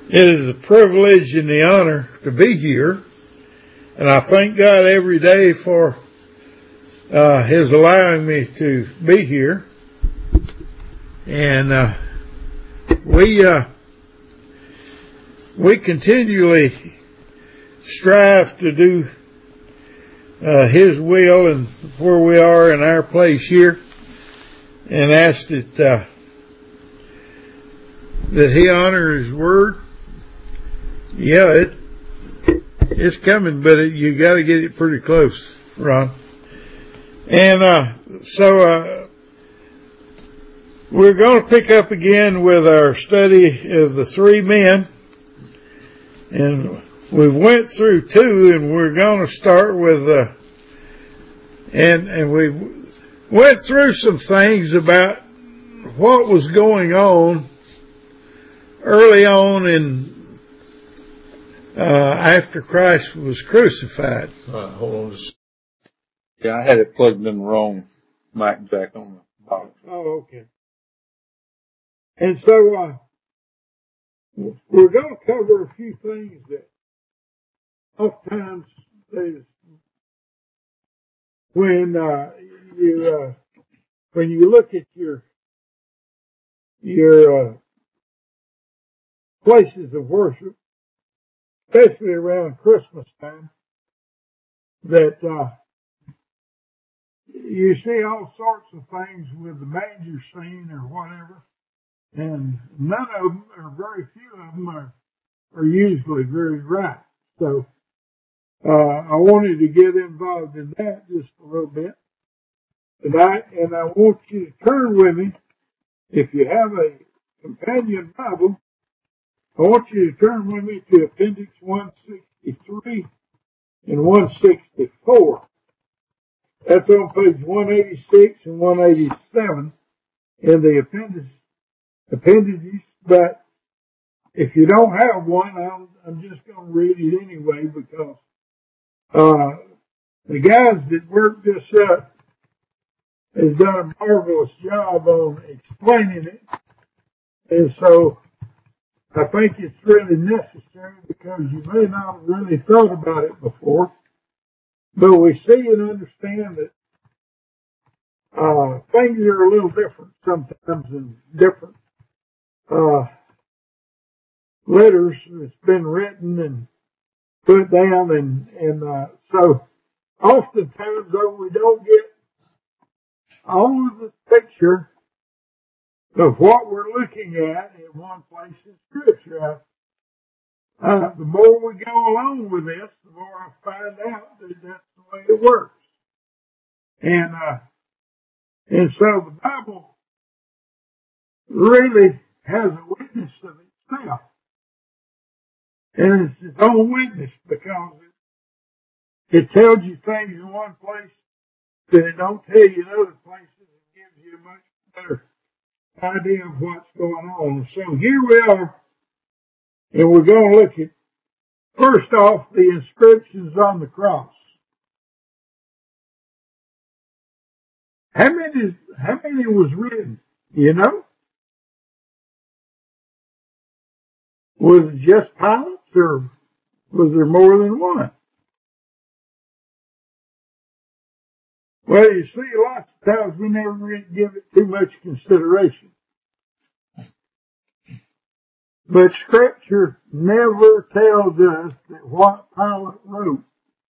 It is a privilege and the honor to be here, and I thank God every day for His allowing me to be here. And we continually strive to do His will and where we are in our place here, and ask that He honor His word. Yeah, it's coming, but you got to get it pretty close, Ron. And so we're going to pick up again with our study of the three men, and we went through two, and we're going to start with and we went through some things about what was going on early on in after Christ was crucified. Hold on. Yeah, I had it plugged in the wrong mic jack on the box. Oh, okay. And so we're going to cover a few things that oftentimes when you look at your places of worship, especially around Christmas time, that you see all sorts of things with the manger scene or whatever, and none of them, or very few of them, are usually very right. So I wanted to get involved in that just a little bit. And I want you to turn with me, if you have a companion Bible, I want you to turn with me to Appendix 163 and 164. That's on page 186 and 187 in the appendices. But if you don't have one, I'm just going to read it anyway, because the guys that worked this up has done a marvelous job on explaining it. And so I think it's really necessary, because you may not have really thought about it before. But we see and understand that things are a little different sometimes in different letters that's been written and put down, and so oftentimes, though, we don't get all of the picture of what we're looking at in one place in Scripture. The more we go along with this, the more I find out that that's the way it works. And so the Bible really has a witness of itself. And it's its own witness, because it tells you things in one place that it don't tell you in other places. It gives you a much better idea of what's going on. So here we are, and we're going to look at, first off, the inscriptions on the cross. How many was written? You know? Was it just Pilate, or was there more than one? Well, you see, lots of times we never really give it too much consideration. But Scripture never tells us that what Pilate wrote,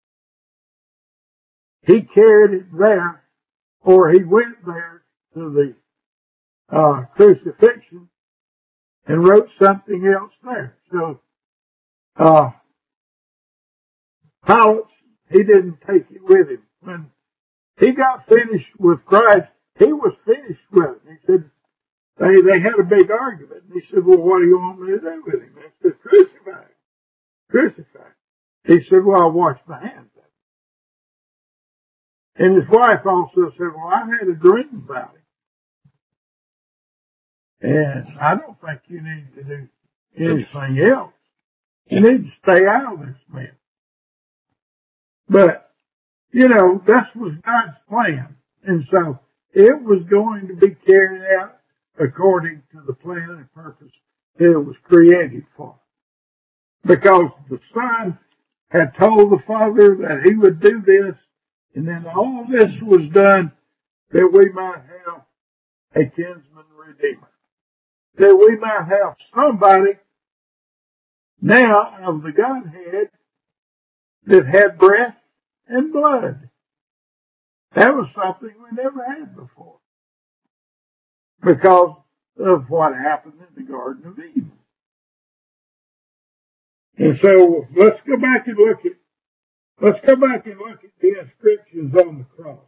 he carried it there, or he went there to the crucifixion and wrote something else there. So Pilate, he didn't take it with him. When he got finished with Christ, he was finished with it. He said, they had a big argument. And he said, well, what do you want me to do with him? I said, crucify him. Crucify him. He said, well, I'll wash my hands of it. And his wife also said, well, I had a dream about him. And I don't think you need to do anything else. You need to stay out of this mess. But, you know, that was God's plan. And so it was going to be carried out according to the plan and purpose that it was created for. because the Son had told the Father that he would do this, and then all this was done that we might have a kinsman redeemer, that we might have somebody now of the Godhead that had breath and blood. That was something we never had before because of what happened in the Garden of Eden. And so let's go back and look at the inscriptions on the cross.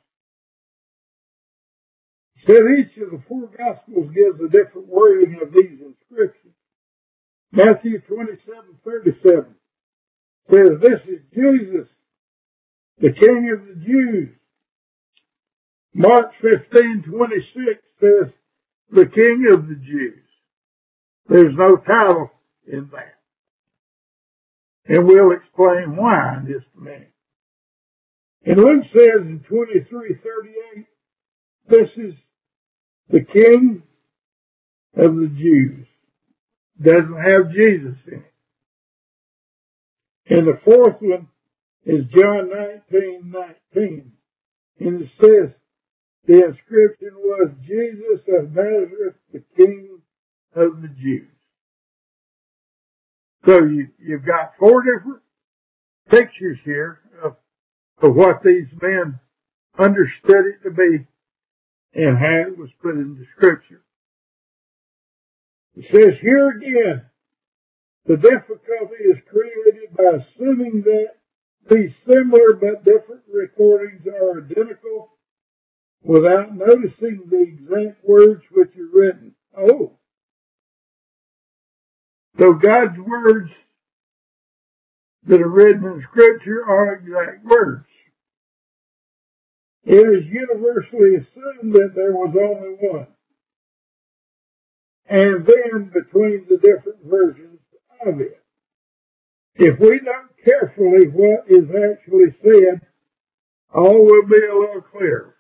It said each of the four Gospels gives a different wording of these inscriptions. Matthew 27:37 says, "This is Jesus, the King of the Jews." Mark 15:26 says, "The King of the Jews." There's no title in that. And we'll explain why in just a minute. And Luke says in 23:38, "This is the King of the Jews." Doesn't have Jesus in it. And the fourth one is John 19:19. And it says, the inscription was, "Jesus of Nazareth, the King of the Jews." So you've got four different pictures here of what these men understood it to be and how it was put into Scripture. It says here again, the difficulty is created by assuming that these similar but different recordings are identical without noticing the exact words which are written. Oh, so God's words that are written in Scripture are exact words. It is universally assumed that there was only one. And then between the different versions of it. If we note carefully what is actually said, all will be a little clearer.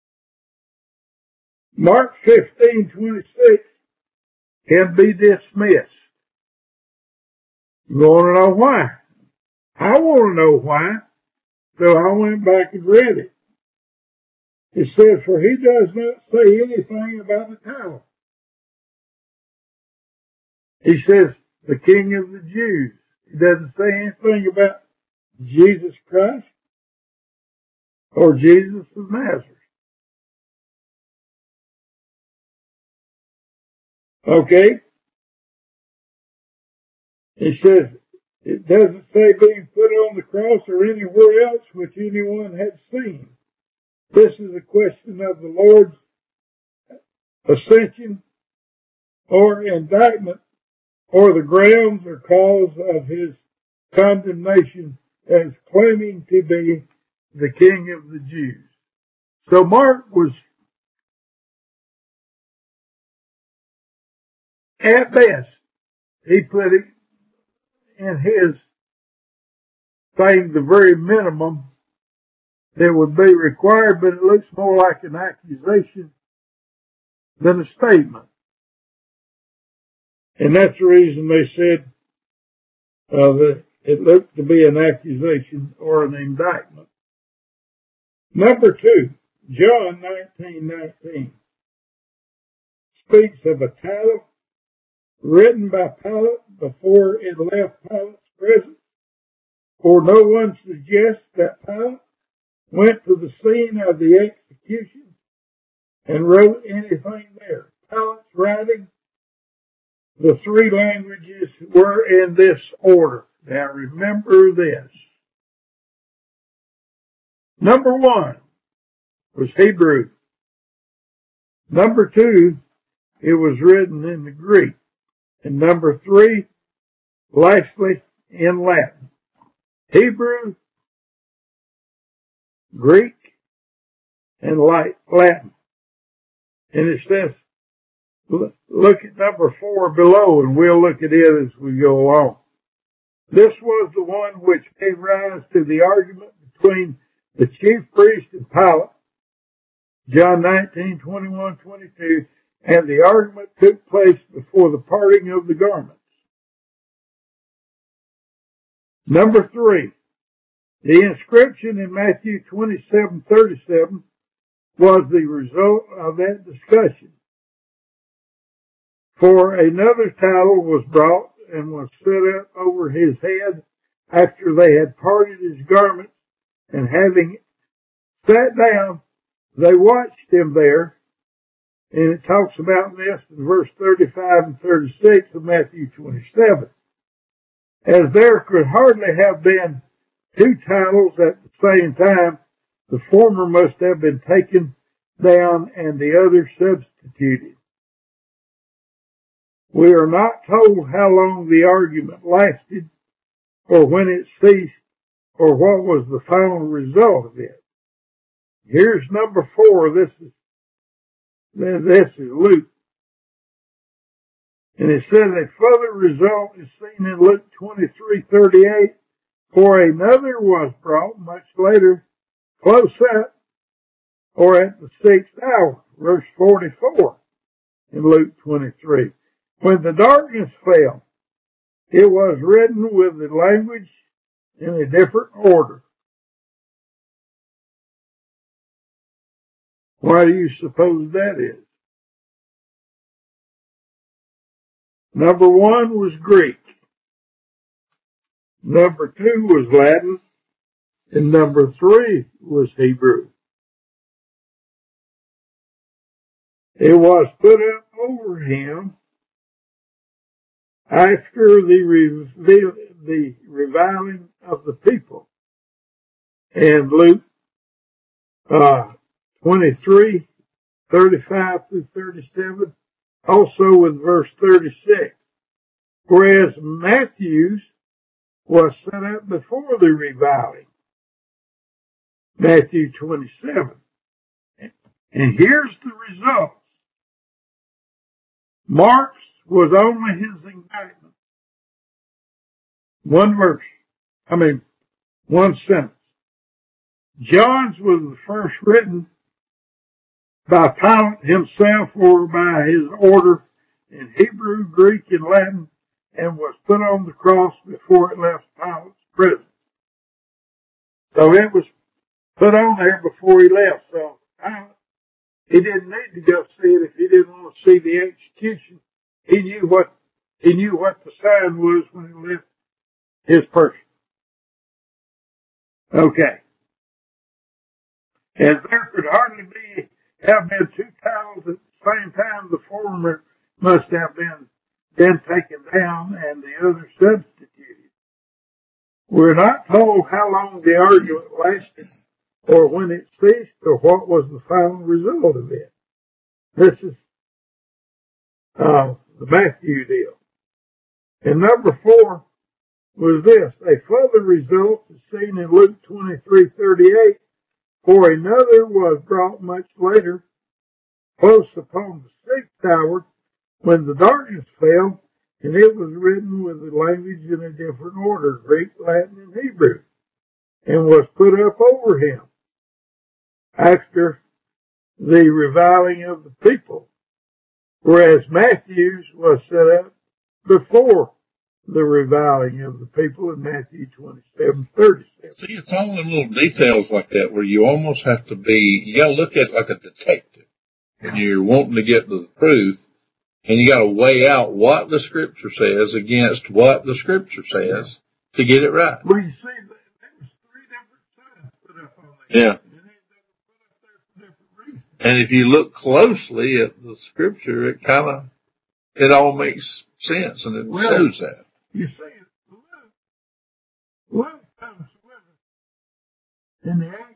Mark 15:26 can be dismissed. You want to know why? I want to know why. So I went back and read it. It says, "For he does not say anything about the title." He says, "the King of the Jews." He doesn't say anything about Jesus Christ or Jesus of Nazareth. Okay? He says, it doesn't say being put on the cross or anywhere else which anyone had seen. This is a question of the Lord's ascension or indictment or the grounds or cause of his condemnation as claiming to be the King of the Jews. So Mark was, at best, he put it in his thing the very minimum that would be required, but it looks more like an accusation than a statement. And that's the reason they said that it looked to be an accusation or an indictment. Number 2, John 19:19 speaks of a title written by Pilate before it left Pilate's presence, for no one suggests that Pilate went to the scene of the execution and wrote anything there. Pilate's writing, the three languages were in this order. Now remember this. Number 1 was Hebrew. Number 2, it was written in the Greek. And number 3, lastly, in Latin. Hebrew, Greek, and Latin. And it says, look at number 4 below, and we'll look at it as we go along. This was the one which gave rise to the argument between the chief priest and Pilate, John 19:21-22, and the argument took place before the parting of the garments. Number 3, the inscription in Matthew 27:37 was the result of that discussion. For another title was brought and was set up over his head after they had parted his garments, and having sat down, they watched him there. And it talks about this in verse 35 and 36 of Matthew 27. As there could hardly have been two titles at the same time, the former must have been taken down and the other substituted. We are not told how long the argument lasted, or when it ceased, or what was the final result of it. Here's number 4. This is Luke. And it says a further result is seen in Luke 23:38. For another was brought much later, close up, or at the 6th hour, verse 44 in Luke 23. When the darkness fell, it was written with the language in a different order. Why do you suppose that is? Number 1 was Greek. Number 2 was Latin. And number 3 was Hebrew. It was put up over him after the reviling of the people. And Luke 23:35 through 37, also with verse 36. Whereas Matthew's was set up before the reviling. Matthew 27. And here's the results. Mark's was only his indictment. One sentence. John's was the first written by Pilate himself or by his order in Hebrew, Greek, and Latin, and was put on the cross before it left Pilate's prison. So it was put on there before he left. So he didn't need to go see it if he didn't want to see the execution. He knew what the sign was when he left his person. Okay. And there could hardly have been two titles at the same time. The former must have been taken down and the other substituted. We're not told how long the argument lasted, or when it ceased, or what was the final result of it. This is the Matthew deal. And number 4 was this. A further result is seen in Luke 23:38. For another was brought much later, close upon the 6th hour, when the darkness fell, and it was written with the language in a different order, Greek, Latin, and Hebrew, and was put up over him after the reviling of the people, whereas Matthew's was set up before the reviling of the people in Matthew 27:37. See, it's all in little details like that where you almost have to you gotta look at it like a detective. And you're wanting to get to the truth, and you gotta weigh out what the scripture says against what the scripture says to get it right. Well, you see, there was 3 different signs put up on there. Yeah. And they were put up there for different reasons. And if you look closely at the scripture, it all makes sense, and it shows that. You see, Luke comes with us in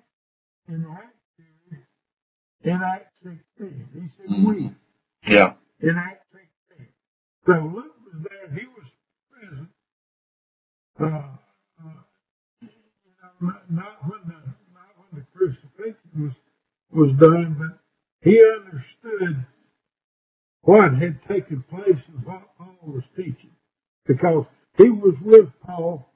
Acts 16. He said we. Yeah. In Acts 16. So Luke was there. He was present. Not when the crucifixion was done, but he understood what had taken place and what Paul was teaching, because he was with Paul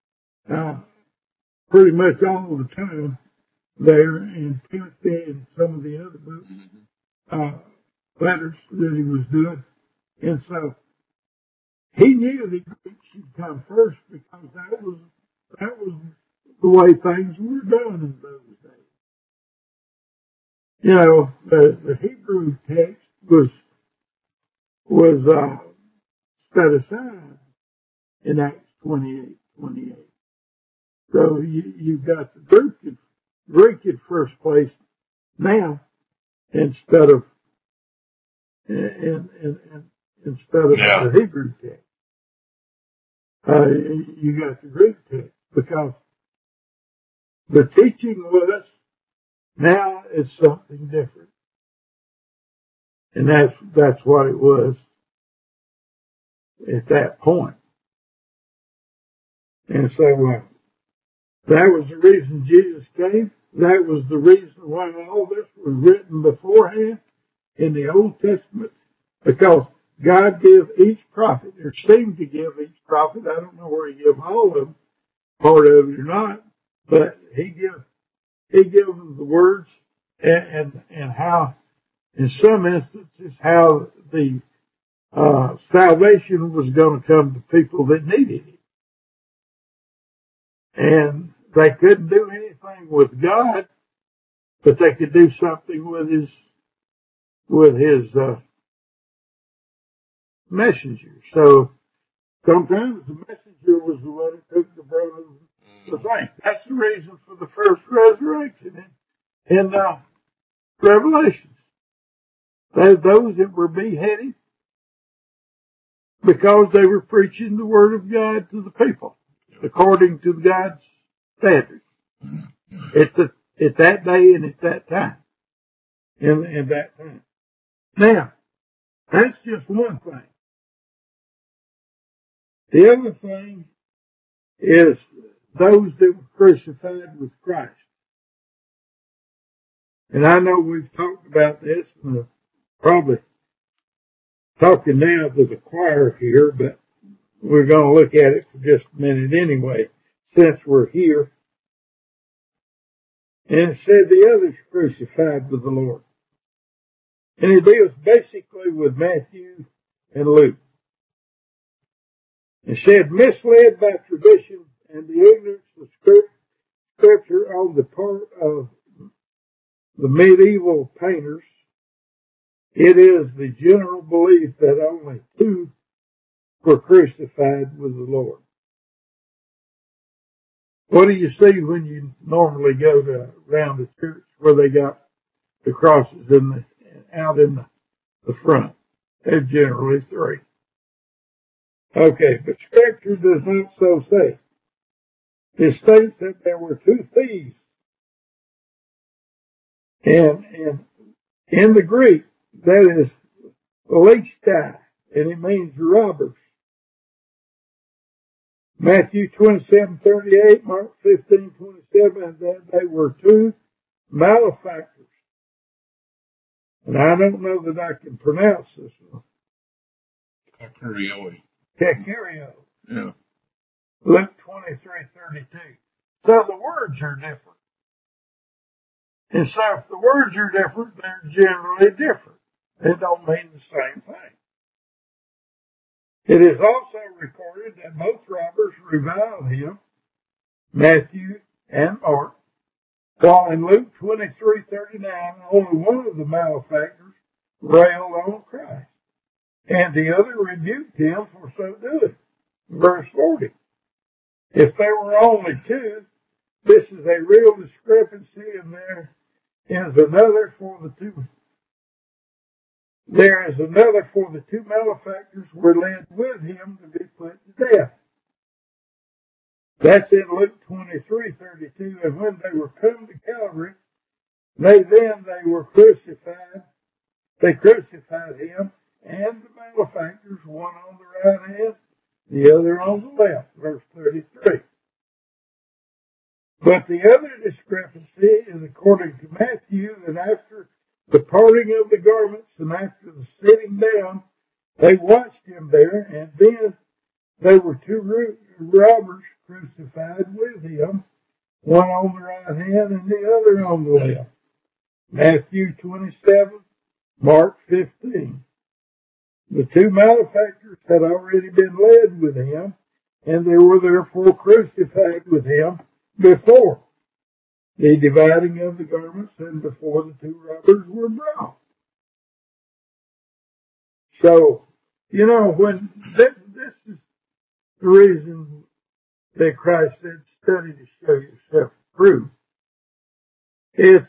pretty much all the time there in Timothy and some of the other books, letters that he was doing. And so he knew the Greek should come first, because that was That was the way things were done in those days. You know, the Hebrew text was set aside in Acts 28:28. So you've got the Greek at first place now instead of instead of the Hebrew text. You got the Greek text because the teaching was now it's something different, and that's what it was at that point. And so that was the reason Jesus came. That was the reason why all this was written beforehand in the Old Testament, because God gave each prophet, or seemed to give each prophet, I don't know where he gave all of them, part of it or not, but he gave them the words and how, in some instances, how the salvation was going to come to people that needed it. And they couldn't do anything with God, but they could do something with his messenger. So sometimes the messenger was the one that took the brunt of the thing. That's the reason for the first resurrection in Revelations. Those that were beheaded because they were preaching the word of God to the people according to God's standard at that day and at that time. In that time. Now, that's just one thing. The other thing is those that were crucified with Christ. And I know we've talked about this, and probably talking now to the choir here, but we're going to look at it for just a minute anyway, since we're here. And it said the others crucified with the Lord. And it deals basically with Matthew and Luke. It said, misled by tradition and the ignorance of scripture on the part of the medieval painters, it is the general belief that only two were crucified with the Lord. What do you see when you normally go around the church where they got the crosses out in the front? They're generally three. Okay, but Scripture does not so say. It states that there were two thieves. And in the Greek, that is leistai, and it means robbers. Matthew 27:38, Mark 15:27, and that they were two malefactors. And I don't know that I can pronounce this one. Kakurio. Yeah. Luke 23:32. So the words are different. And so if the words are different, they're generally different. They don't mean the same thing. It is also recorded that both robbers reviled him, Matthew and Mark, while in Luke 23:39, only one of the malefactors railed on Christ, and the other rebuked him for so doing. Verse 40. If there were only two, this is a real discrepancy, and there is another for the two. There is another for the two malefactors were led with him to be put to death. That's in Luke 23:32. And when they were come to Calvary, they were crucified. They crucified him and the malefactors, one on the right hand, the other on the left. Verse 33. But the other discrepancy is according to Matthew, that after the parting of the garments and after the sitting down, they watched him there, and then there were two robbers crucified with him, one on the right hand and the other on the left. Matthew 27, Mark 15. The two malefactors had already been led with him, and they were therefore crucified with him before the dividing of the garments and before the two robbers were brought. So, when this is the reason that Christ said, study to show yourself approved. If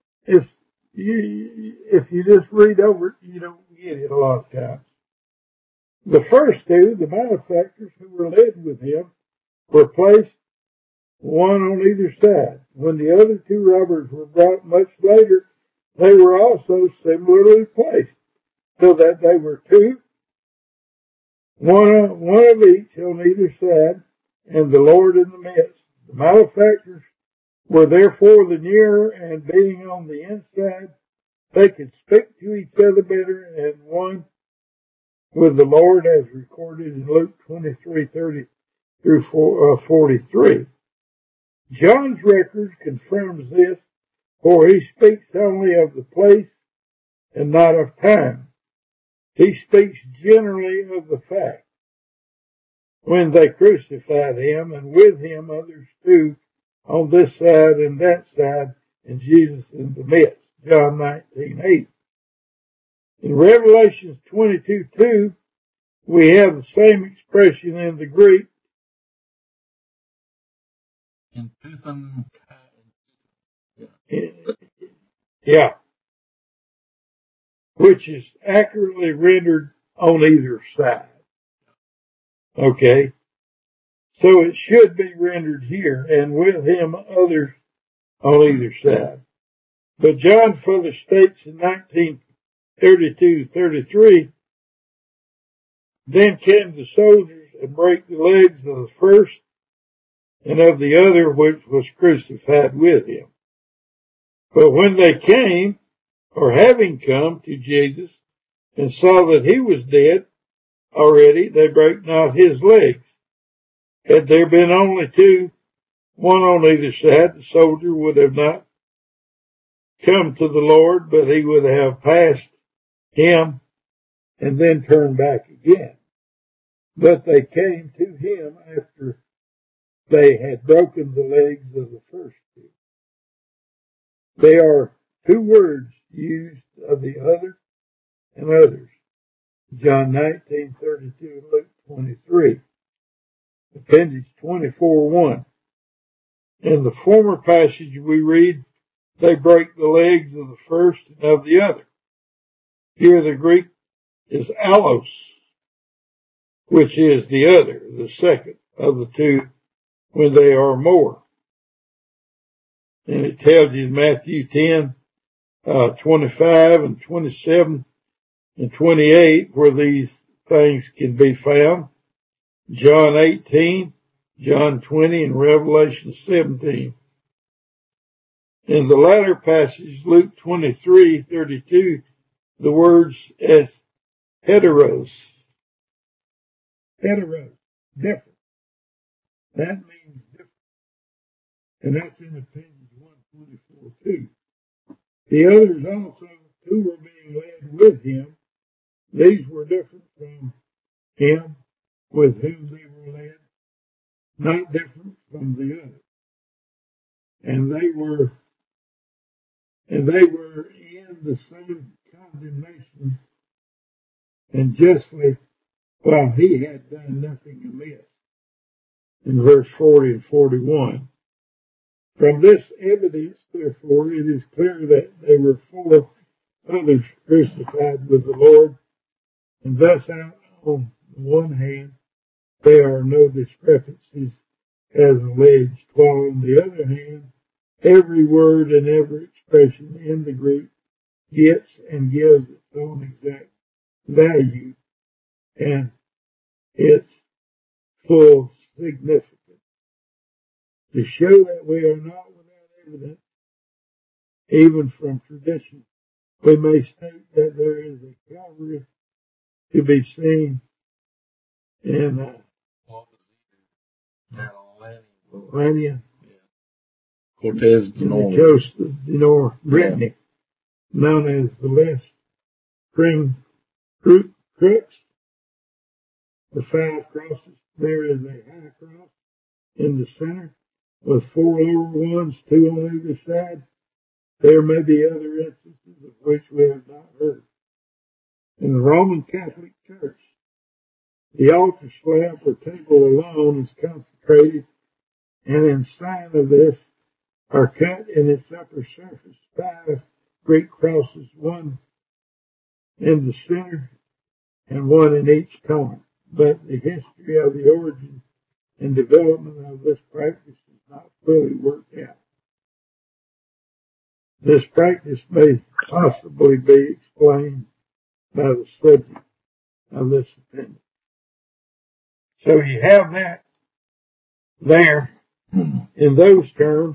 you just read over it, you don't get it a lot of times. The first two, the malefactors who were led with him, were placed one on either side. When the other two robbers were brought much later, they were also similarly placed, so that they were two, one of each on either side, and the Lord in the midst. The malefactors were therefore the nearer, and being on the inside, they could speak to each other better, and one with the Lord, as recorded in Luke 23:30 through 43. John's record confirms this, for he speaks only of the place and not of time. He speaks generally of the fact when they crucified him, and with him others too, on this side and that side, and Jesus in the midst. John 19:8. In Revelation 22:2, we have the same expression in the Greek. Yeah. Which is accurately rendered on either side. Okay. So it should be rendered here, and with him others on either side. But John further states in 19:32-33, then came the soldiers and brake the legs of the first and of the other which was crucified with him. But when they came, or having come to Jesus, and saw that he was dead already, they brake not his legs. Had there been only two, one on either side, the soldier would have not come to the Lord, but he would have passed him and then turned back again. But they came to him after they had broken the legs of the first two. They are two words used of the other and others. John 19:32 and Luke 23. Appendix 24:1. In the former passage we read, they break the legs of the first and of the other. Here the Greek is allos, which is the other, the second of the two when they are more. And it tells you in Matthew 10:25 and 27 and 28 where these things can be found. John 18, John 20, and Revelation 17. In the latter passage, Luke 23:32, the words as heteros. Heteros, different. That means different. And that's in Ephesians 1:24 too. The others also, who were being led with him, these were different from him with whom they were led, not different from the other. And they were in the same condemnation, and justly, while he had done nothing amiss. In verse 40 and 41. From this evidence, therefore, it is clear that they were four others crucified with the Lord, and thus out on the one hand, there are no discrepancies as alleged, while on the other hand, every word and every expression in the Greek gets and gives its own exact value and its full significance. To show that we are not without evidence, even from tradition, we may state that there is a Calvary to be seen in Atlanta, Cortez de the coast of Brittany, known as the Les Spring Crooks, the Five Crosses there is a high cross in the center with 4 lower ones, 2 on either side. There may be other instances of which we have not heard. In the Roman Catholic Church, the altar slab or table alone is consecrated, and in sign of this are cut in its upper surface 5 Greek crosses, 1 in the center and 1 in each corner. But the history of the origin and development of this practice is not fully worked out. This practice may possibly be explained by the subject of this appendix. So you have that there in those terms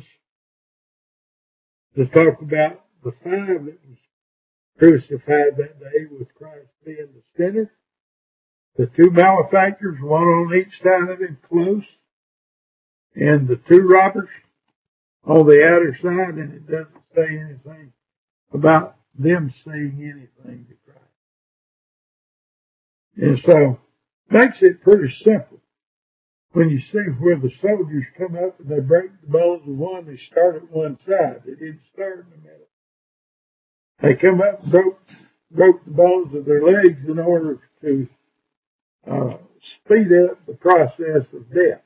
to talk about the 5 that was crucified that day, with Christ being the center, the 2 malefactors, 1 on each side of him close, and the 2 robbers on the outer side, and it doesn't say anything about them saying anything to Christ. And so, makes it pretty simple. When you see where the soldiers come up and they break the bones of one, they start at one side. They didn't start in the middle. They come up and broke the bones of their legs in order to speed up the process of death.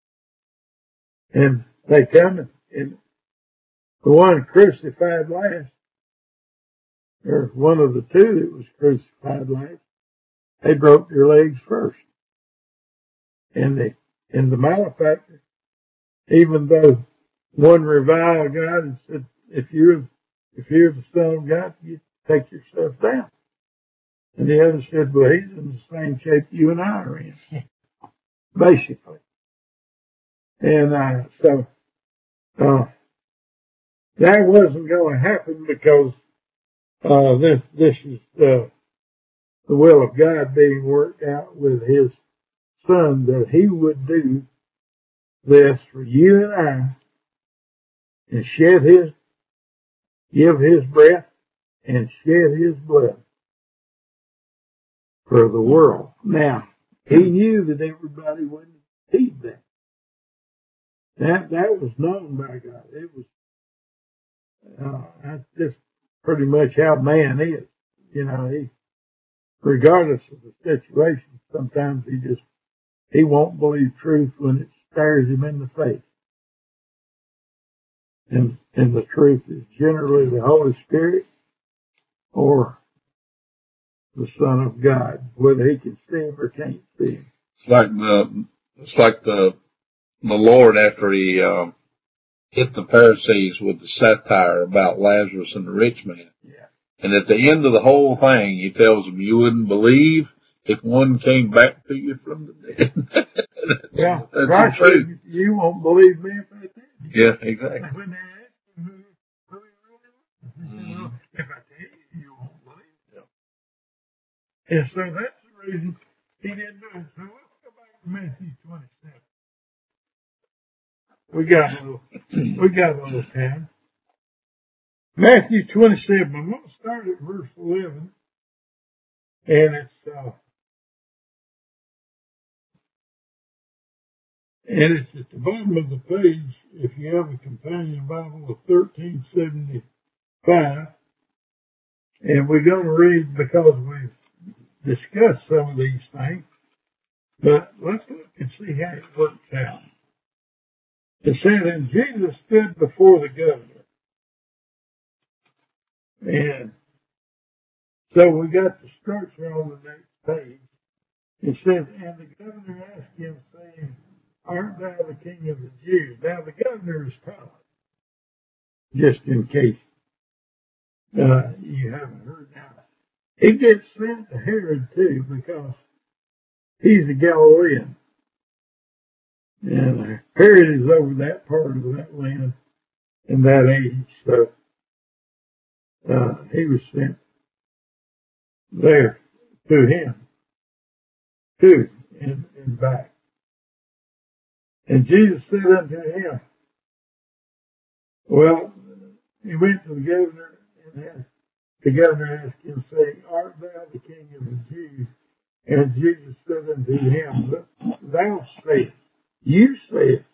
And they come and the one crucified last, or one of the 2 that was crucified last, they broke their legs first. And the malefactor, even though one reviled God and said, if you're the Son of God, you take yourself down. And the other said, well, he's in the same shape you and I are in, basically. And so that wasn't going to happen because this is the will of God being worked out with his Son, that he would do this for you and I, and give his breath and shed his blood for the world. Now, he knew that everybody wouldn't heed that. That was known by God. It was, that's just pretty much how man is. You know, regardless of the situation, sometimes he won't believe truth when it stares him in the face. And the truth is generally the Holy Spirit or the Son of God, whether he can see him or can't see him. It's like the Lord after he hit the Pharisees with the satire about Lazarus and the rich man. Yeah. And at the end of the whole thing, he tells them, you wouldn't believe if one came back to you from the dead. that's the truth. You won't believe me if I tell you. Yeah, exactly. When they asked him who he really was, he said, well, if I tell you, you won't believe. Yeah. And so that's the reason he didn't do it. So let's go back to Matthew 27. We got a little time. Matthew 27. I'm going to start at verse 11. And it's at the bottom of the page, if you have a companion Bible, of 1375. And we're going to read because we've discussed some of these things. But let's look and see how it works out. It said, and Jesus stood before the governor. And so we got the structure on the next page. It says, and the governor asked him, saying, art thou the king of the Jews? Now the governor is Pilate, just in case you haven't heard that. He gets sent to Herod too, because he's a Galilean. And Herod is over that part of that land in that age. So he was sent there to him too, and back. And Jesus said unto him, well, he went to the governor, and the governor asked him, saying, art thou the king of the Jews? And Jesus said unto him, thou sayest, you sayest.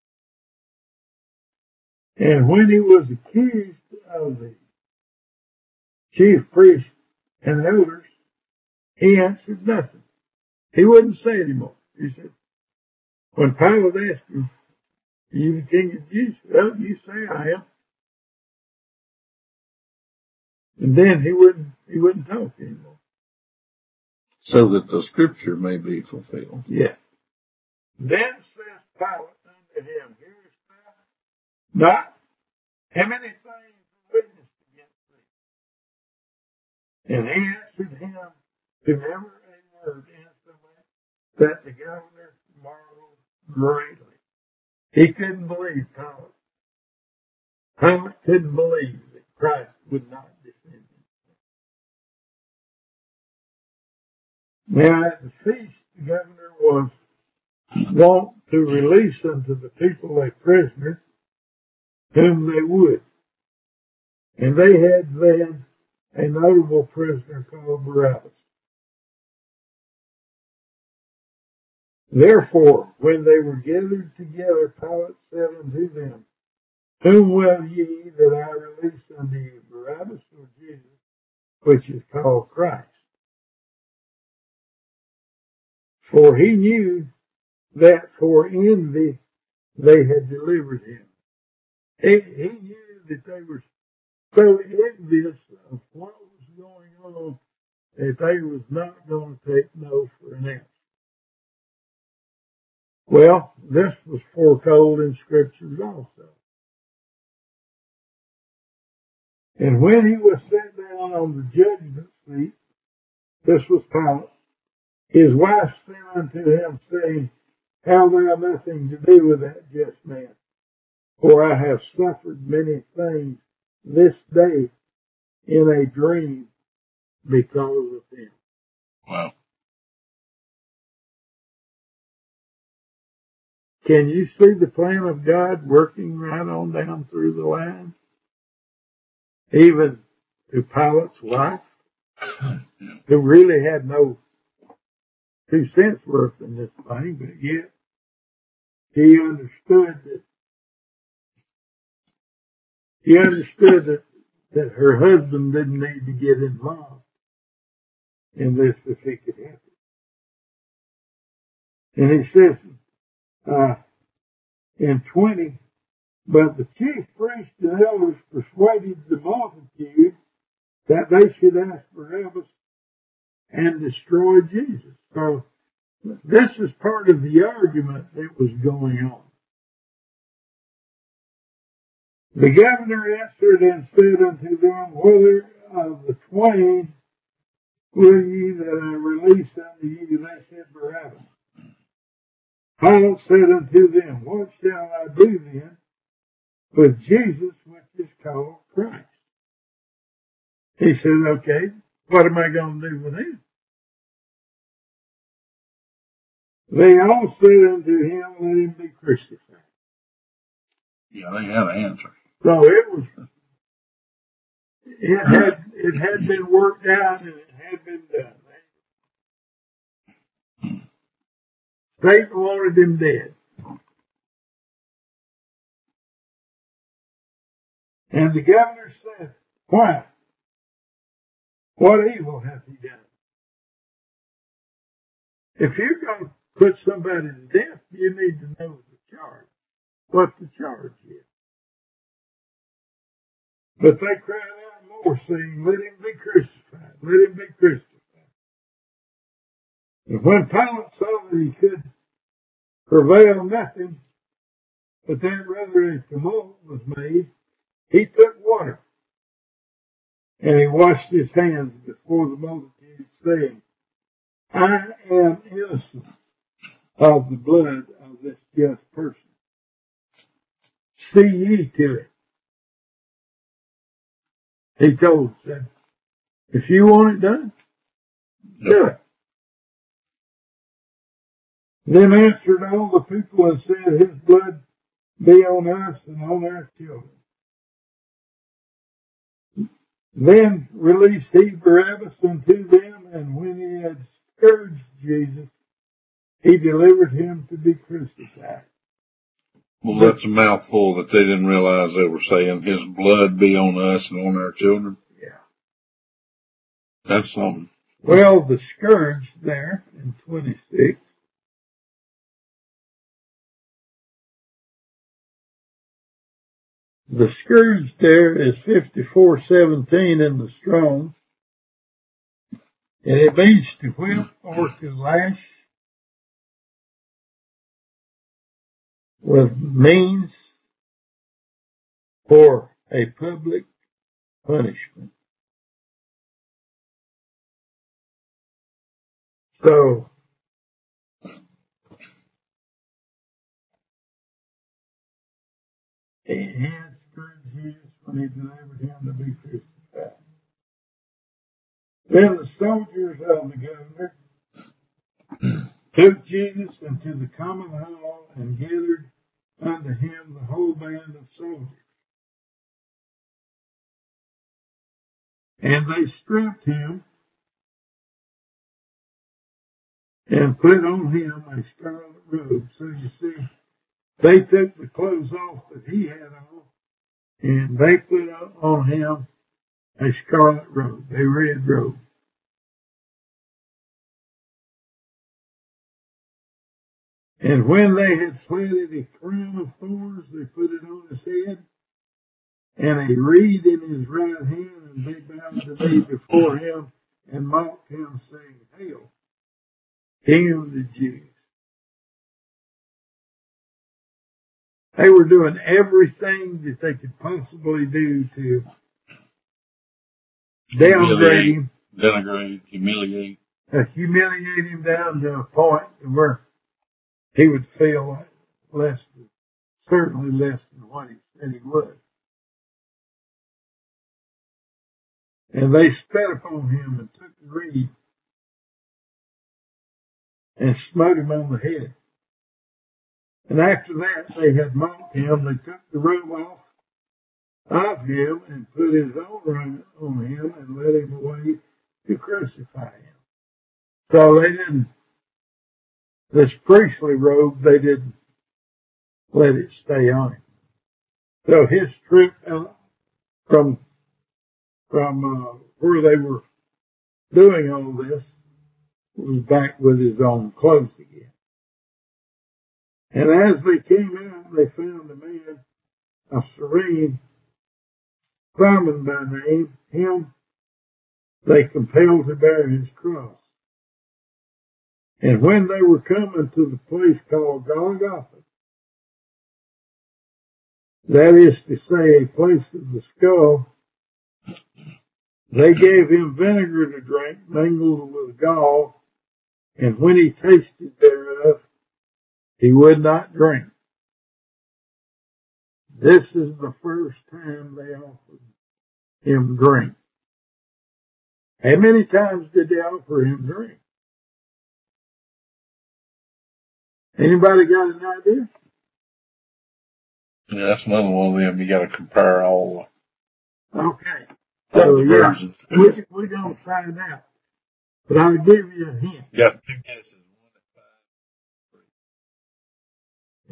And when he was accused of the chief priests and elders, he answered nothing. He wouldn't say anymore. He said, when Pilate asked him, are you the king of Jews? Well, you say I am. And then he wouldn't talk anymore. So that the scripture may be fulfilled. Yeah. Then says Pilate unto him, hearest thou not how many things witnessed against thee? And he answered him to never a word instantly, that the governor marveled greatly. He couldn't believe Pilate. Pilate couldn't believe that Christ would not defend him. Now at the feast, the governor was wont to release unto the people a prisoner whom they would. And they had then a notable prisoner called Barabbas. Therefore, when they were gathered together, Pilate said unto them, whom will ye that I release unto you, Barabbas or Jesus, which is called Christ? For he knew that for envy they had delivered him. He knew that they were so envious of what was going on that they was not going to take no for an answer. Well, this was foretold in scriptures also. And when he was set down on the judgment seat, this was Pilate, his wife sent unto him, saying, have thou nothing to do with that just man? For I have suffered many things this day in a dream because of him. Wow. Can you see the plan of God working right on down through the line? Even to Pilate's wife, who really had no 2 cents worth in this thing, but yet he understood that her husband didn't need to get involved in this if he could help it. And he says, in 20, but the chief priests and elders persuaded the multitude that they should ask Barabbas and destroy Jesus. So this is part of the argument that was going on. The governor answered and said unto them, whether of the twain will ye that I release unto you? They said Barabbas. Pilate said unto them, what shall I do then with Jesus, which is called Christ? He said, okay, what am I going to do with him? They all said unto him, let him be crucified. Yeah, they had an answer. So it had been worked out and it had been done. Satan wanted him dead. And the governor said, why? What evil hath he done? If you're going to put somebody to death, you need to know the charge, what the charge is. But they cried out more, saying, let him be crucified, let him be crucified. And when Pilate saw that he could prevail nothing, but that rather a tumult was made, he took water, and he washed his hands before the multitude, saying, I am innocent of the blood of this just person. See ye to it. He told them, if you want it done, do it. Then answered all the people and said, his blood be on us and on our children. Then released he Barabbas unto them, and when he had scourged Jesus, he delivered him to be crucified. Well, that's a mouthful that they didn't realize they were saying. His blood be on us and on our children. Yeah. That's something. Well, the scourge there in 26. The scourge there is 54:17 in the Strong's. And it means to whip or to lash with means for a public punishment. So, he had scourged Jesus when he delivered him to be crucified. Then the soldiers of the governor took Jesus into the common hall and gathered unto him the whole band of soldiers. And they stripped him and put on him a scarlet robe. So you see, they took the clothes off that he had on, and they put on him a scarlet robe, a red robe. And when they had plaited a crown of thorns, they put it on his head, and a reed in his right hand, and they bowed the knee before him and mocked him, saying, Hail, King of the Jews. They were doing everything that they could possibly do to downgrade him, denigrate, humiliate him down to a point where he would feel less, certainly less than what he said he would. And they spat upon him and took the reed and smote him on the head. And after that, they had mocked him. They took the robe off of him and put his own robe on him and led him away to crucify him. So they didn't, this priestly robe, they didn't let it stay on him. So his trip out from where they were doing all this was back with his own clothes again. And as they came out, they found a man of Cyrene, Simon by name. Him they compelled to bear his cross. And when they were coming to the place called Golgotha, that is to say, a place of the skull, they gave him vinegar to drink mingled with gall, and when he tasted thereof, he would not drink. This is the first time they offered him drink. How many times did they offer him drink? Anybody got an idea? Yeah, that's another one of them. You got to compare all Okay. So, the yeah, versions. we're going to find out. But I'll give you a hint. You got two guesses. Yeah.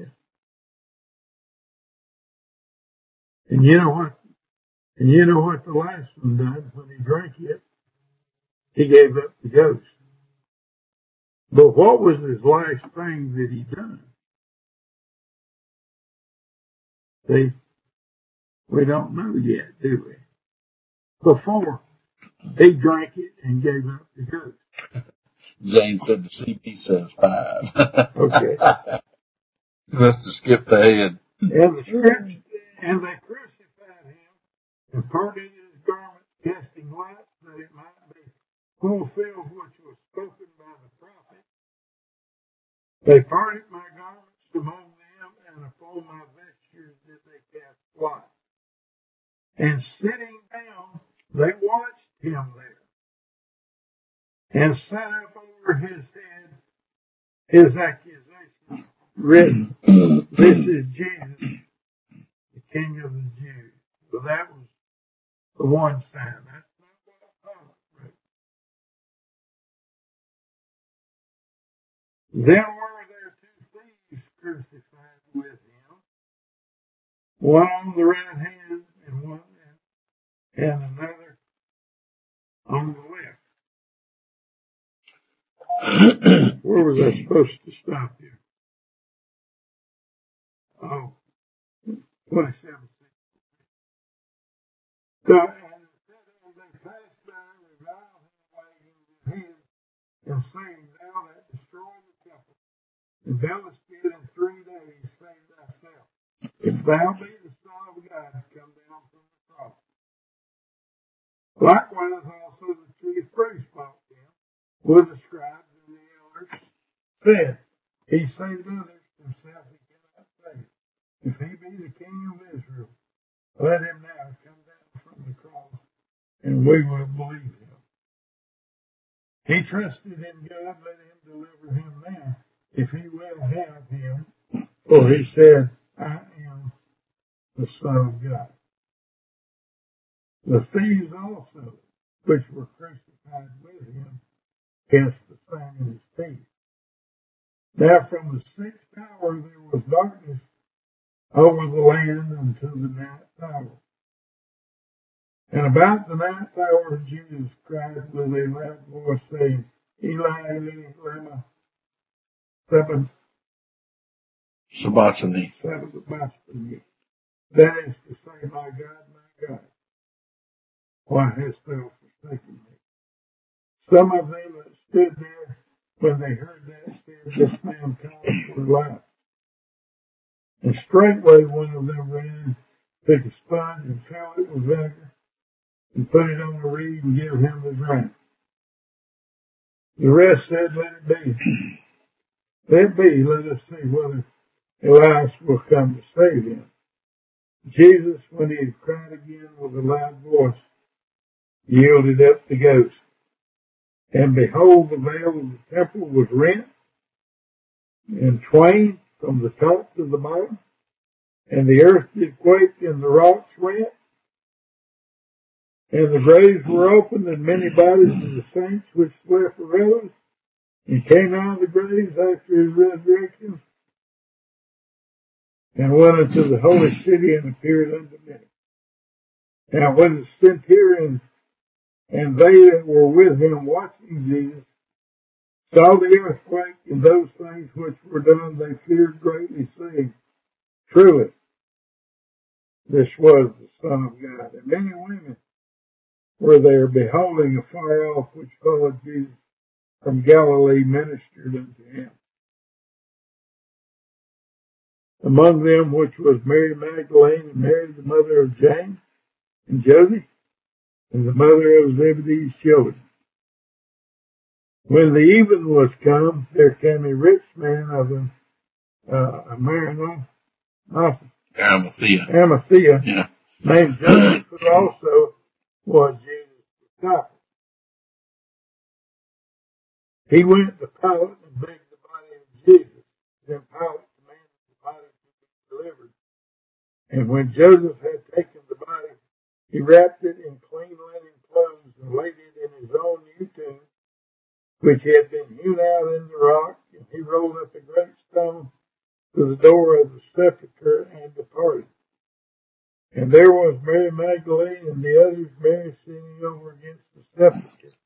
And you know what? And you know what the last one done when he drank it? He gave up the ghost. But what was his last thing that he done? See, we don't know yet, do we? Before he drank it and gave up the ghost. Jane said the CP says 5. Okay. Must have skipped ahead. And the scripture, and they crucified him and parted his garments, casting lots that it might be fulfilled which was spoken by the prophet. They parted my garments among them, and upon my vestures did they cast lots. And sitting down, they watched him there, and set up over his head his accusation written, This is Jesus, the King of the Jews. So that was the one sign. That's not what Pilate wrote. one on the right hand and another on the left. Where was I supposed to stop here? Oh, 27. So, and they passed by, reviled him, wagging their heads, and saying, Thou that destroy the temple, and buildest it in 3 days, save thyself. If thou be the Son of God, come down from the cross. Likewise also the chief priests mocked him, with the scribes and the elders, said, He saved others, himself he cannot save. If he be the King of Israel, let him now come down from the cross, and we will believe him. He trusted in God, let him deliver him now, if he will have him, for he said, I am the Son of God. The thieves also, which were crucified with him, cast the same in his teeth. Now from the 6th hour there was darkness over the land until the 9th hour. And about the 9th hour Jesus cried with a loud voice, saying, Eli, Eli, lama Sabachthani. sabachthani. That is to say, my God, why hast thou forsaken me? Some of them that stood there, when they heard that, said, This man calls for life. And straightway one of them ran, took a sponge and filled it with vinegar, and put it on a reed and gave him to drink. The rest said, Let it be. Let it be. Let us see whether Elias will come to save him. Jesus, when he had cried again with a loud voice, yielded up the ghost. And behold, the veil of the temple was rent in twain from the top to the bottom, and the earth did quake, and the rocks rent, and the graves were opened, and many bodies of the saints which slept arose, and came out of the graves after his resurrection, and went into the holy city and appeared unto many. Now when the centurion and they that were with him watching Jesus saw the earthquake and those things which were done, they feared greatly, saying, Truly, this was the Son of God. And many women were there, beholding afar off, which followed Jesus from Galilee, ministered unto him. Among them which was Mary Magdalene, and Mary the mother of James and Joseph, and the mother of Zebedee's children. When the even was come, there came a rich man of Arimathea, Yeah. named Joseph, who also was Jesus' disciple. He went to Pilate and begged the body of Jesus. Then Pilate commanded the body to be delivered. And when Joseph had taken the body, he wrapped it in clean linen clothes and laid it in his own new tomb, which had been hewn out in the rock, and he rolled up a great stone to the door of the sepulchre and departed. And there was Mary Magdalene and the others, Mary sitting over against the sepulchre.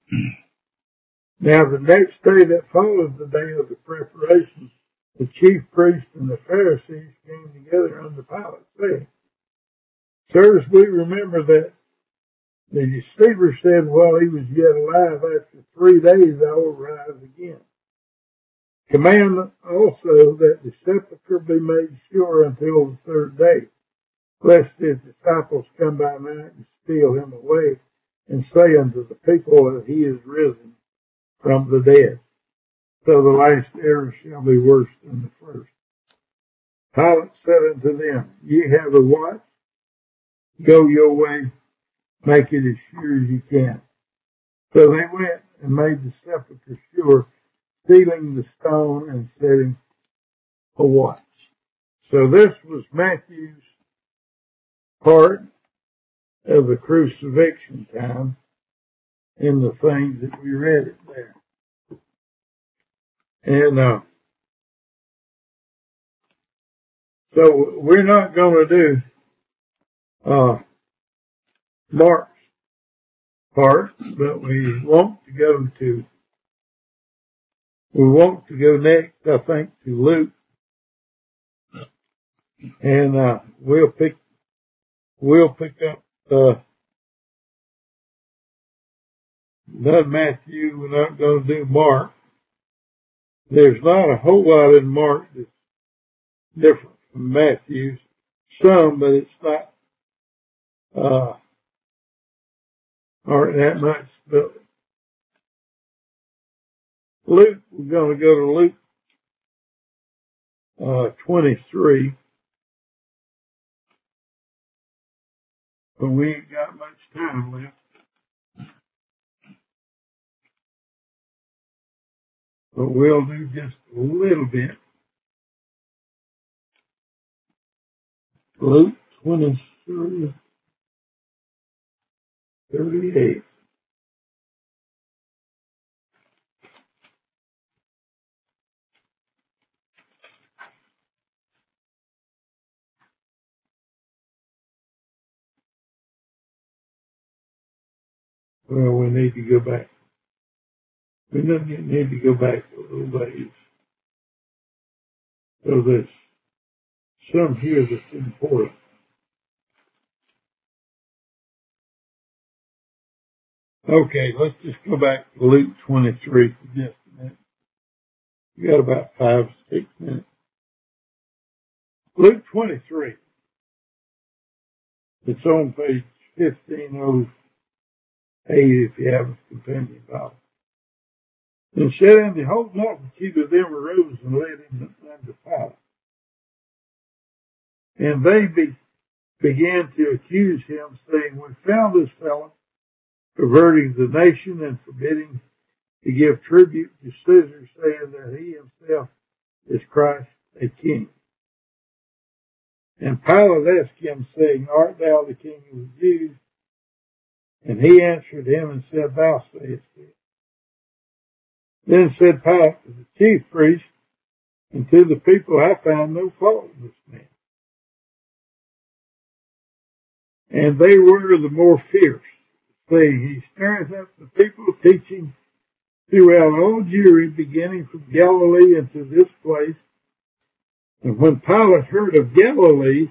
Now the next day that followed the day of the preparation, the chief priests and the Pharisees came together unto Pilate, saying, Sirs, we remember that the deceiver said while he was yet alive, After 3 days I will rise again. Command also that the sepulchre be made sure until the 3rd day, lest his disciples come by night and steal him away, and say unto the people that he is risen from the dead. So the last error shall be worse than the first. Pilate said unto them, Ye have a watch, go your way, make it as sure as you can. So they went and made the sepulchre sure, sealing the stone and setting a watch. So this was Matthew's part of the crucifixion time in the things that we read it there. And So we're not going to do Mark's part, but we want to go next, I think, to Luke, and we'll pick up not Matthew. We're not going to do Mark. There's not a whole lot in Mark that's different from Matthew's. Some, but it's not aren't that much. But Luke, we're going to go to Luke 23, but we ain't got much time left. But we'll do just a little bit. Luke 23, 38. Well, we need to go back. We need to go back a little ways. So there's some here that's important. Okay, let's just go back to Luke 23 for just a minute. We got about 5, 6 minutes. Luke 23. It's on page 1508 if you have a companion Bible. And said, and the whole multitude of them arose and led him unto Pilate. And they began to accuse him, saying, we found this fellow perverting the nation and forbidding to give tribute to Caesar, saying that he himself is Christ, a king. And Pilate asked him, saying, art thou the king of the Jews? And he answered him and said, thou sayest it. Then said Pilate to the chief priests and to the people, I found no fault in this man. And they were the more fierce, saying, he stirreth up the people, teaching throughout all Jewry, beginning from Galilee into this place. And when Pilate heard of Galilee,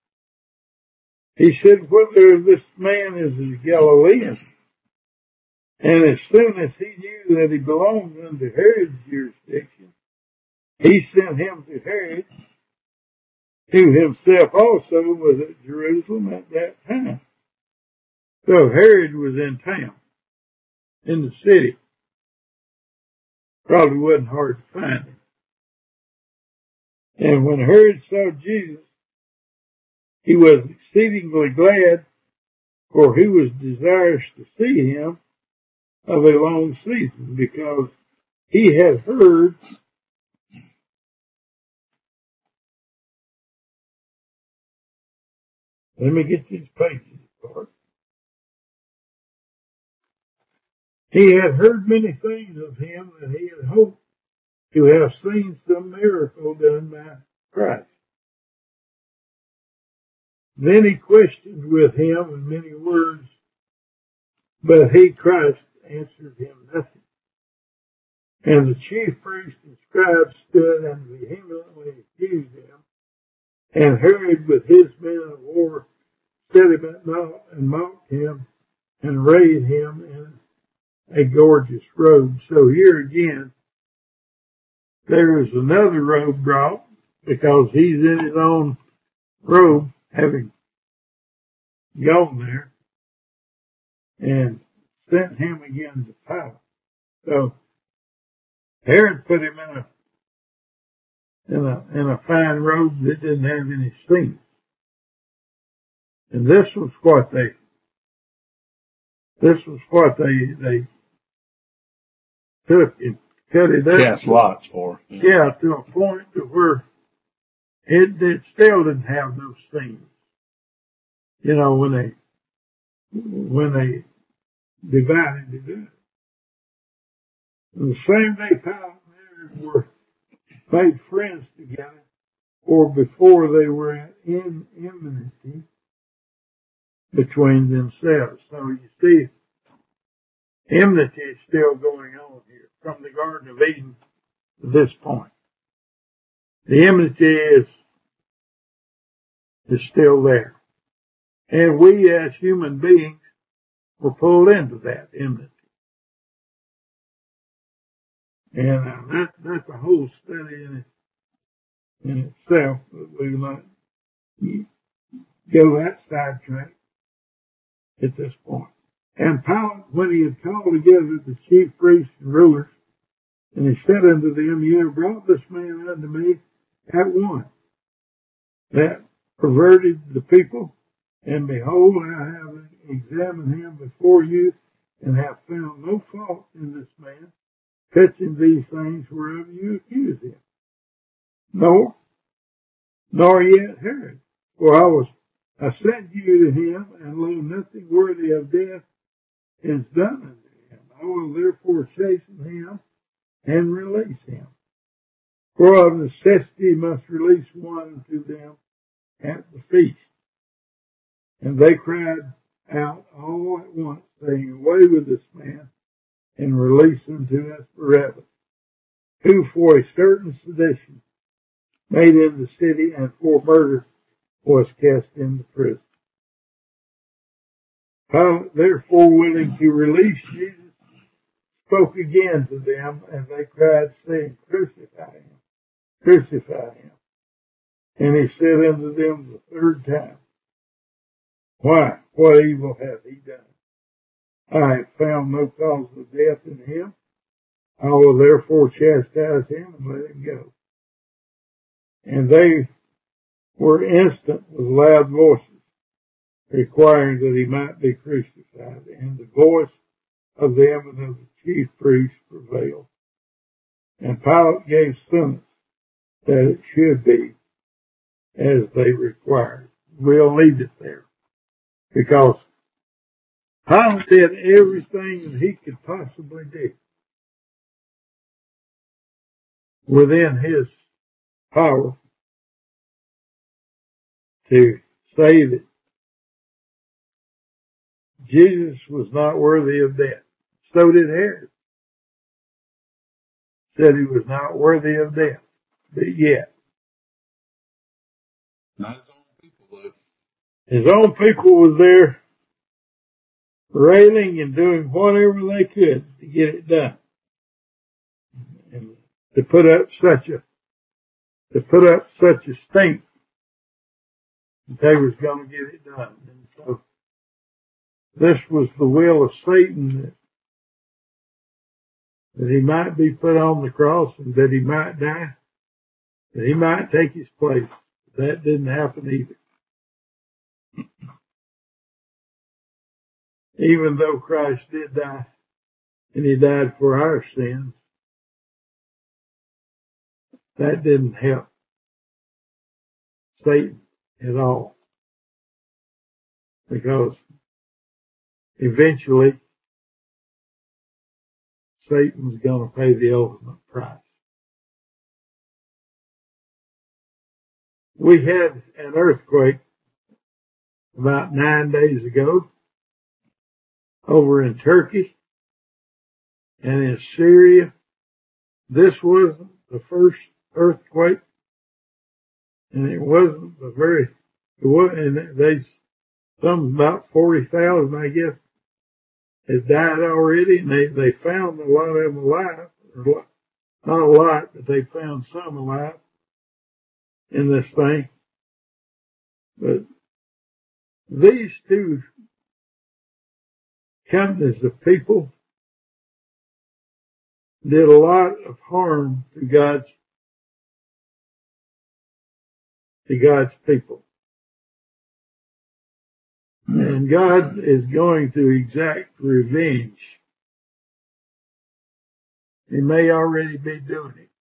he said, whether this man is a Galilean. And as soon as he knew that he belonged under Herod's jurisdiction, he sent him to Herod, who himself also was at Jerusalem at that time. So Herod was in town, in the city. Probably wasn't hard to find him. And when Herod saw Jesus, he was exceedingly glad, for he was desirous to see him of a long season, because he had heard let me get these pages apart. He had heard many things of him, and he had hoped to have seen some miracle done by Christ. Then he questioned with him in many words, but he, Christ, answered him nothing. And the chief priests and scribes stood and vehemently accused him. And Herod with his men of war set him at naught and mocked him and arrayed him in a gorgeous robe. So here again, there is another robe brought because he's in his own robe, having gone there, and sent him again to Pilate. So Herod put him in a fine robe that didn't have any seams. And this was what they took and cut it up. Cast lots for. Yeah, to a point to where it still didn't have those seams. You know, when they divided it up. And the same day Pilate and Herod were made friends together, for before they were in enmity between themselves. So you see, enmity is still going on here from the Garden of Eden to this point. The enmity is still there. And we as human beings were pulled into that enmity. And that's a whole study in itself, but we will not go that sidetrack at this point. And Pilate, when he had called together the chief priests and rulers, and he said unto them, Ye have brought this man unto me at once, that perverted the people, and behold, I have examined him before you, and have found no fault in this man, touching these things whereof you accuse him. Nor yet Herod, for I sent you to him, and lo, nothing worthy of death is done unto him. I will therefore chasten him and release him. For of necessity must release one to them at the feast. And they cried out all at once, saying, Away with this man, and release unto us Barabbas, who for a certain sedition made in the city, and for murder was cast into prison. Pilate, therefore, willing to release Jesus, spoke again to them, and they cried, saying, Crucify him, crucify him. And he said unto them the third time, Why, what evil hath he done? I have found no cause of death in him. I will therefore chastise him and let him go. And they were instant with loud voices, requiring that he might be crucified. And the voice of them and of the chief priests prevailed. And Pilate gave sentence that it should be as they required. We'll leave it there, because Pilate did everything that he could possibly do within his power to say that Jesus was not worthy of death. So did Herod. Said he was not worthy of death. But yet, Not his own people, though. his own people was there railing and doing whatever they could to get it done. And to put up such a stink that they was going to get it done. And so this was the will of Satan, that he might be put on the cross and that he might die, that he might take his place. That didn't happen either. Even though Christ did die, and he died for our sins, that didn't help Satan at all. Because eventually, Satan's going to pay the ultimate price. We had an earthquake about 9 days ago over in Turkey and in Syria. This wasn't the first earthquake, and it wasn't some about 40,000, I guess, had died already, and they found a lot of them alive, or not a lot, but they found some alive in this thing. But these two companies of people did a lot of harm to God's people. And God is going to exact revenge. He may already be doing it.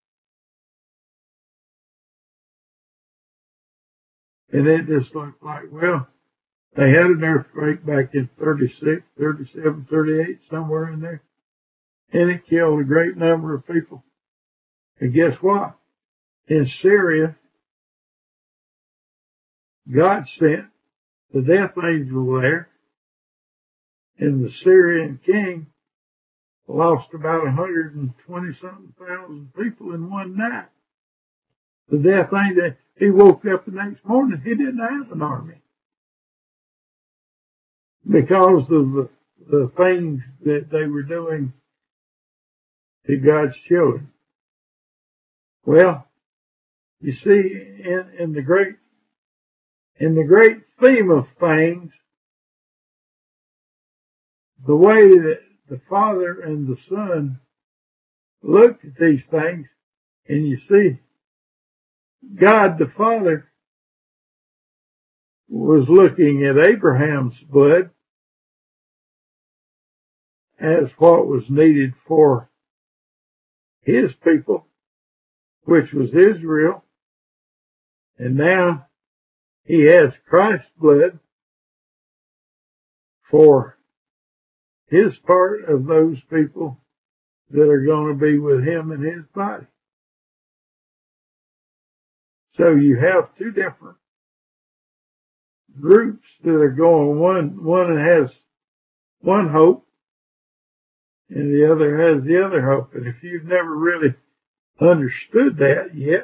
And it just looked like, well, they had an earthquake back in 36, 37, 38, somewhere in there. And it killed a great number of people. And guess what? In Syria, God sent the death angel there, and the Syrian king lost about 120-something thousand people in one night. The death angel, he woke up the next morning, he didn't have an army. Because of the things that they were doing to God's children. Well, you see, in the great theme of things, the way that the Father and the Son looked at these things, and you see, God the Father was looking at Abraham's blood as what was needed for his people, which was Israel, and now he has Christ's blood for his part of those people that are going to be with him in his body. So you have two different groups that are going. One has one hope and the other has the other hope. And if you've never really understood that yet,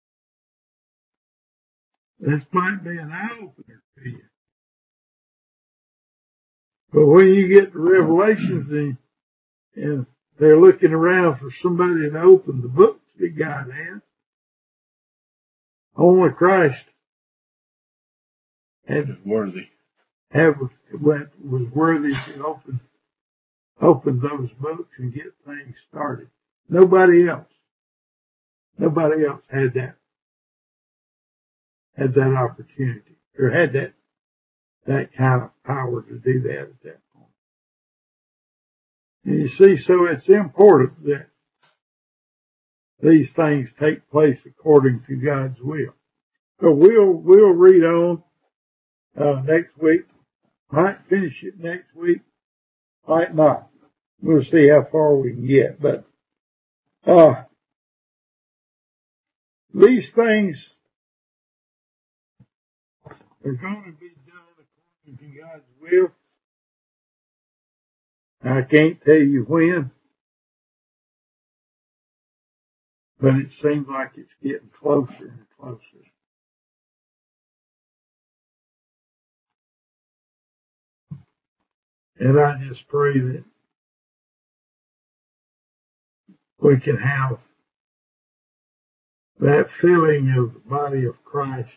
this might be an eye-opener to you. But when you get to Revelations and they're looking around for somebody to open the books that God has, only Christ was worthy to open those books and get things started. Nobody else had that opportunity or had that kind of power to do that at that point. And you see, so it's important that these things take place according to God's will. So we'll read on next week. Might finish it next week, might not. We'll see how far we can get. But these things are going to be done according to God's will. I can't tell you when, but it seems like it's getting closer and closer. And I just pray that we can have that feeling of the body of Christ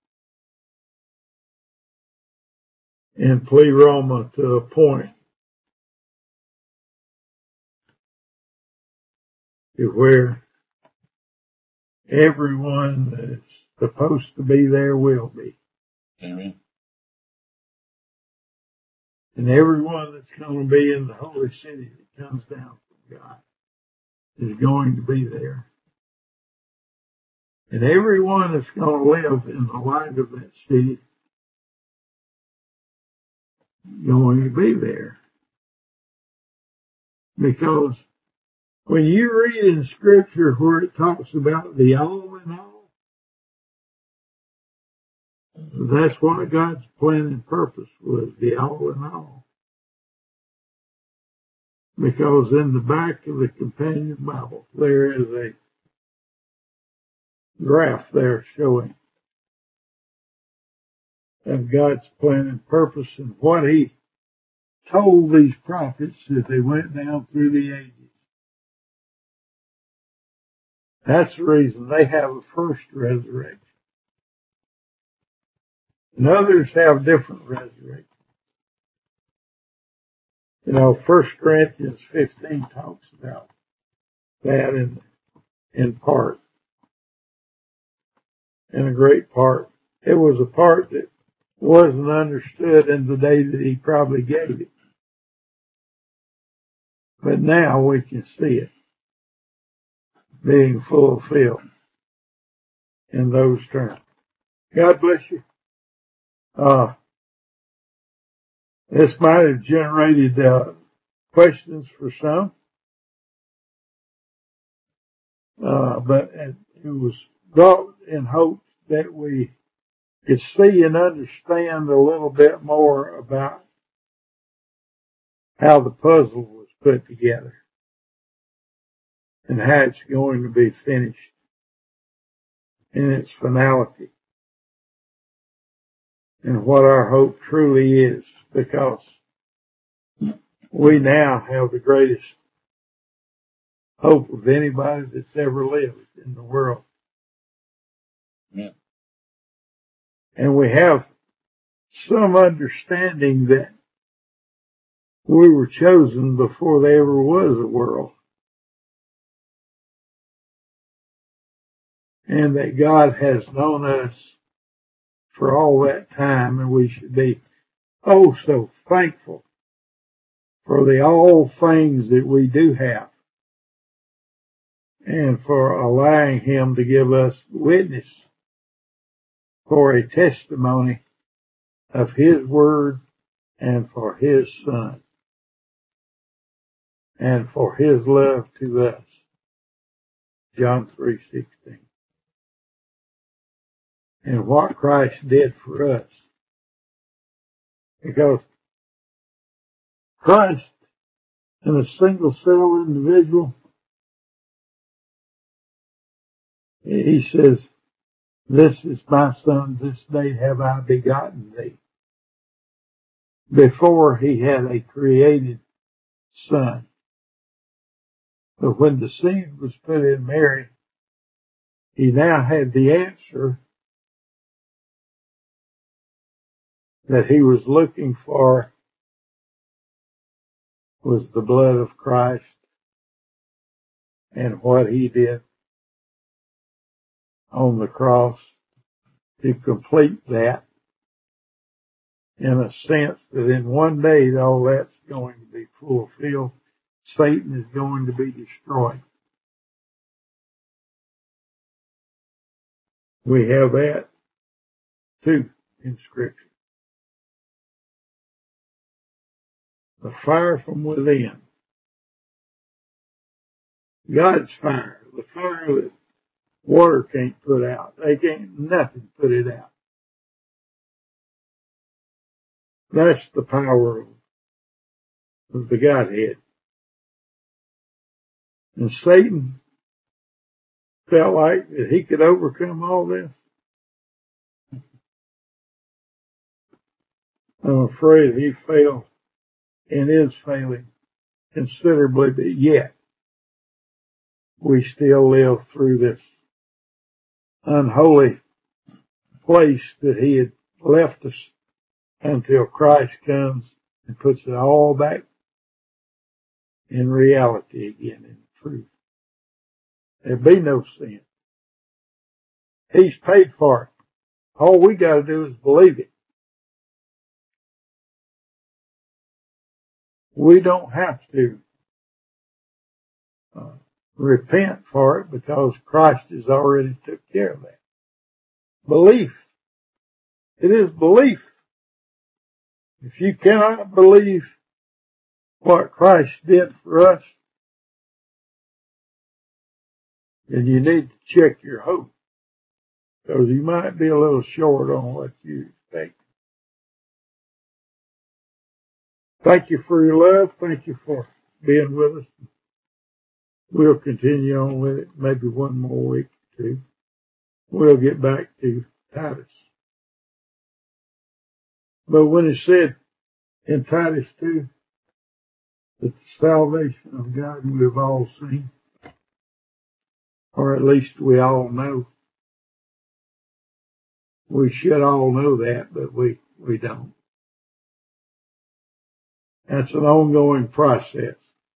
in Pleroma to a point to where everyone that's supposed to be there will be. Amen. And everyone that's going to be in the holy city that comes down from God is going to be there. And everyone that's going to live in the light of that city is going to be there. Because when you read in Scripture where it talks about the all in all, that's what God's plan and purpose was, the all in all. Because in the back of the companion Bible, there is a graph there showing of God's plan and purpose and what He told these prophets as they went down through the ages. That's the reason they have a first resurrection. And others have different resurrections. You know, 1 Corinthians 15 talks about that in part. In a great part. It was a part that wasn't understood in the day that he probably gave it. But now we can see it being fulfilled in those terms. God bless you. This might have generated questions for some, but it was brought in hopes that we could see and understand a little bit more about how the puzzle was put together and how it's going to be finished in its finality and what our hope truly is, because we now have the greatest hope of anybody that's ever lived in the world. Yeah. And we have some understanding that we were chosen before there ever was a world. And that God has known us for all that time, and we should be oh so thankful for the all things that we do have, and for allowing Him to give us witness for a testimony of His Word and for His Son and for His love to us. John 3:16. And what Christ did for us. Because Christ, in a single cell individual, He says, this is my Son, this day have I begotten thee. Before He had a created Son. But when the seed was put in Mary, He now had the answer that He was looking for was the blood of Christ and what He did on the cross to complete that, in a sense that in one day all that's going to be fulfilled. Satan is going to be destroyed. We have that too in Scripture. The fire from within. God's fire. The fire that water can't put out. They can't nothing put it out. That's the power of the Godhead. And Satan felt like that he could overcome all this. I'm afraid he failed and is failing considerably, but yet we still live through this unholy place that he had left us until Christ comes and puts it all back in reality again, in truth. There'll be no sin. He's paid for it. All we got to do is believe it. We don't have to repent for it because Christ has already took care of that. Belief. It is belief. If you cannot believe what Christ did for us, then you need to check your hope, because you might be a little short on what you expect. Thank you for your love. Thank you for being with us. We'll continue on with it, maybe one more week or two. We'll get back to Titus. But when it said in Titus 2 that the salvation of God we've all seen, or at least we all know, we should all know that, but we don't. That's an ongoing process.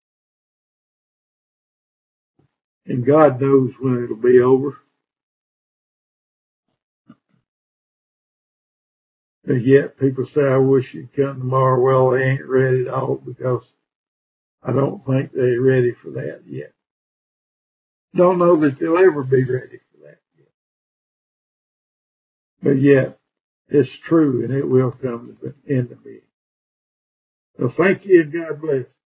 And God knows when it'll be over. But yet people say, I wish you'd come tomorrow. Well, they ain't ready at all, because I don't think they're ready for that yet. Don't know that they'll ever be ready for that yet. But yet, it's true, and it will come to the end of it. So thank you, and God bless.